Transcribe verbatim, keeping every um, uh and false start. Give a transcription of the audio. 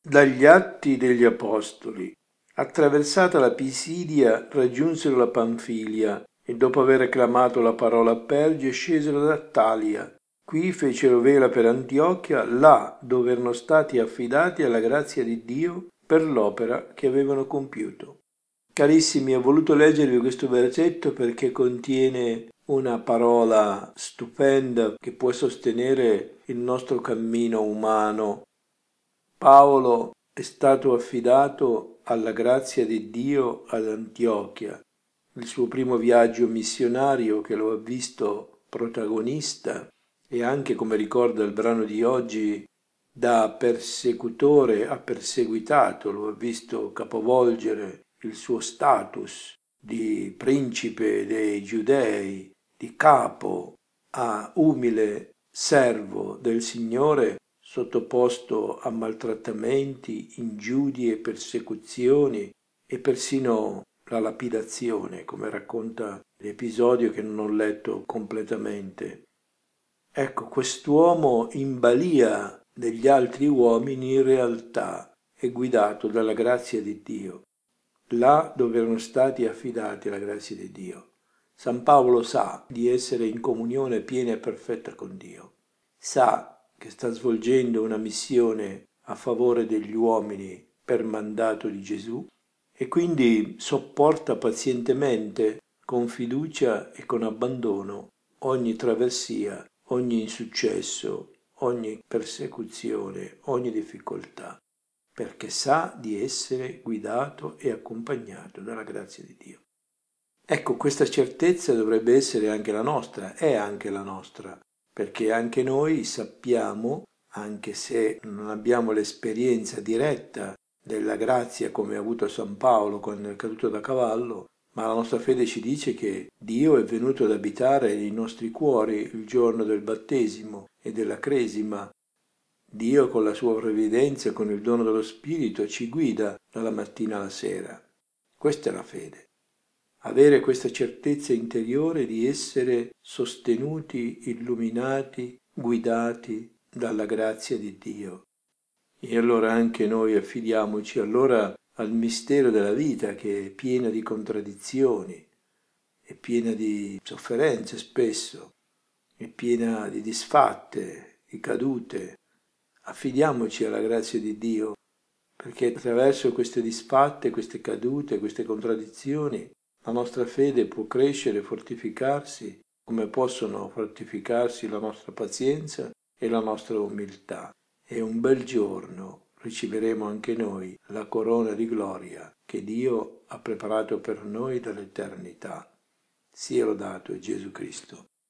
Dagli Atti degli Apostoli. Attraversata la Pisidia, raggiunsero la Panfilia e dopo aver acclamato la parola a Perge scesero ad Attalia. Qui fecero vela per Antiochia, là dove erano stati affidati alla grazia di Dio per l'opera che avevano compiuto. Carissimi, ho voluto leggervi questo versetto perché contiene una parola stupenda che può sostenere il nostro cammino umano. Paolo è stato affidato alla grazia di Dio ad Antiochia, il suo primo viaggio missionario che lo ha visto protagonista e anche, come ricorda il brano di oggi, da persecutore a perseguitato, lo ha visto capovolgere il suo status di principe dei giudei, di capo a umile servo del Signore, sottoposto a maltrattamenti, ingiudie e persecuzioni e persino la lapidazione, come racconta l'episodio che non ho letto completamente. Ecco, quest'uomo in balia degli altri uomini in realtà è guidato dalla grazia di Dio, là dove erano stati affidati alla grazia di Dio. San Paolo sa di essere in comunione piena e perfetta con Dio, sa che sta svolgendo una missione a favore degli uomini per mandato di Gesù e quindi sopporta pazientemente, con fiducia e con abbandono, ogni traversia, ogni insuccesso, ogni persecuzione, ogni difficoltà, perché sa di essere guidato e accompagnato dalla grazia di Dio. Ecco, questa certezza dovrebbe essere anche la nostra, è anche la nostra, perché anche noi sappiamo, anche se non abbiamo l'esperienza diretta della grazia come ha avuto San Paolo quando è caduto da cavallo, ma la nostra fede ci dice che Dio è venuto ad abitare nei nostri cuori il giorno del battesimo e della cresima. Dio con la sua provvidenza e con il dono dello Spirito ci guida dalla mattina alla sera. Questa è la fede. Avere questa certezza interiore di essere sostenuti, illuminati, guidati dalla grazia di Dio. E allora anche noi affidiamoci allora al mistero della vita che è piena di contraddizioni, è piena di sofferenze spesso, è piena di disfatte, di cadute. Affidiamoci alla grazia di Dio, perché attraverso queste disfatte, queste cadute, queste contraddizioni, la nostra fede può crescere e fortificarsi, come possono fortificarsi la nostra pazienza e la nostra umiltà. E un bel giorno riceveremo anche noi la corona di gloria che Dio ha preparato per noi dall'eternità. Sia lodato Gesù Cristo.